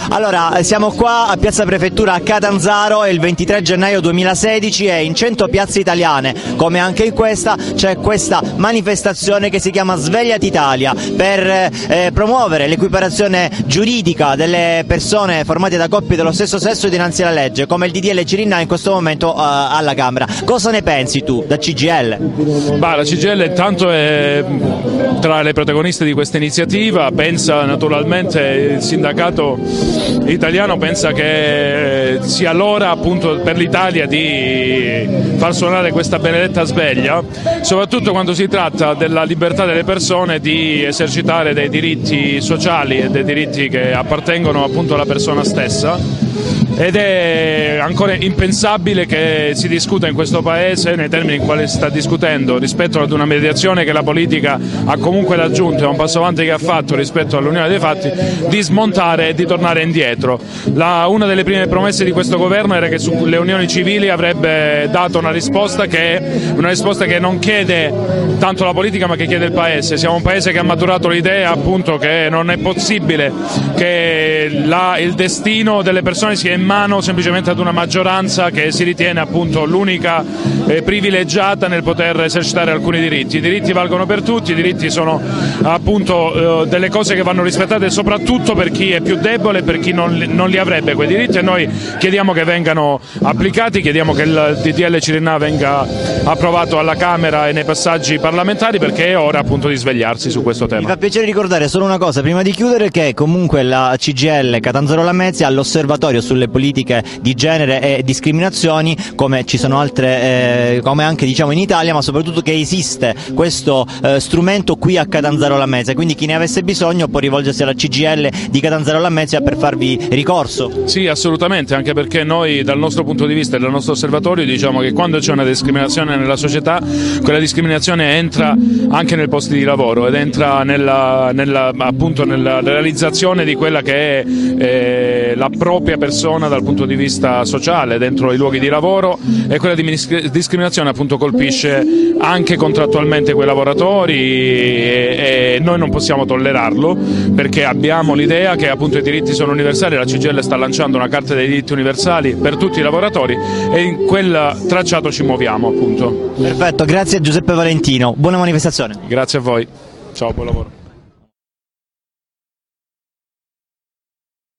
Allora, siamo qua a Piazza Prefettura a Catanzaro, è il 23 gennaio 2016 e in 100 piazze italiane, come anche in questa, c'è questa manifestazione che si chiama Svegliati Italia per promuovere l'equiparazione giuridica delle persone formate da coppie dello stesso sesso dinanzi alla legge, come il DDL Cirinna in questo momento alla Camera. Cosa ne pensi tu da CGIL? Bah, la CGIL intanto è tra le protagoniste di questa iniziativa, pensa naturalmente, il sindacato italiano pensa che sia l'ora appunto per l'Italia di far suonare questa benedetta sveglia, soprattutto quando si tratta della libertà delle persone di esercitare dei diritti sociali e dei diritti che appartengono appunto alla persona stessa. Ed è ancora impensabile che si discuta in questo Paese nei termini in quali si sta discutendo rispetto ad una mediazione che la politica ha comunque raggiunto, è un passo avanti che ha fatto rispetto all'unione dei fatti, di smontare e di tornare indietro. Una delle prime promesse di questo governo era che sulle unioni civili avrebbe dato una risposta che non chiede tanto la politica ma che chiede il Paese. Siamo un Paese che ha maturato l'idea appunto che non è possibile che il destino delle persone sia in mano semplicemente ad una maggioranza che si ritiene appunto l'unica privilegiata nel poter esercitare alcuni diritti. I diritti valgono per tutti, i diritti sono appunto delle cose che vanno rispettate soprattutto per chi è più debole e per chi non li avrebbe quei diritti, e noi chiediamo che vengano applicati, chiediamo che il DDL Cirinna venga approvato alla Camera e nei passaggi parlamentari, perché è ora appunto di svegliarsi su questo tema. Mi fa piacere ricordare solo una cosa prima di chiudere, che comunque la CGIL Catanzaro Lamezia ha l'osservatorio sulle politiche di genere e discriminazioni, come ci sono altre, come anche diciamo in Italia, ma soprattutto che esiste questo strumento qui a Catanzaro Lamezia, quindi chi ne avesse bisogno può rivolgersi alla CGIL di Catanzaro Lamezia per farvi ricorso. Sì, assolutamente, anche perché noi dal nostro punto di vista e dal nostro osservatorio diciamo che quando c'è una discriminazione nella società, quella discriminazione entra anche nel posto di lavoro ed entra appunto nella realizzazione di quella che è la propria persona dal punto di vista sociale dentro i luoghi di lavoro, e quella discriminazione appunto colpisce anche contrattualmente quei lavoratori e noi non possiamo tollerarlo, perché abbiamo l'idea che appunto i diritti sono universali. La CGIL sta lanciando una carta dei diritti universali per tutti i lavoratori e in quel tracciato ci muoviamo appunto. Perfetto, grazie a Giuseppe Valentino, buona manifestazione. Grazie a voi, ciao, buon lavoro.